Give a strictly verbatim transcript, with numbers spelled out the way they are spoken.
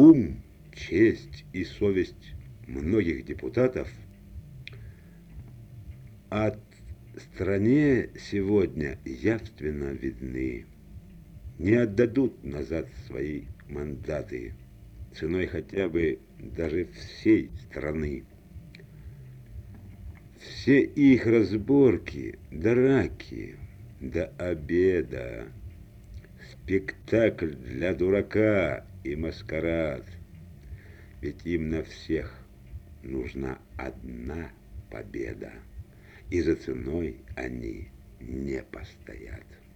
ум, честь и совесть многих депутатов от стране сегодня явственно видны. Не отдадут назад свои мандаты ценой хотя бы даже всей страны. Все их разборки, драки, до обеда, спектакль для дурака и маскарад. Ведь им на всех нужна одна победа, и за ценой они не постоят.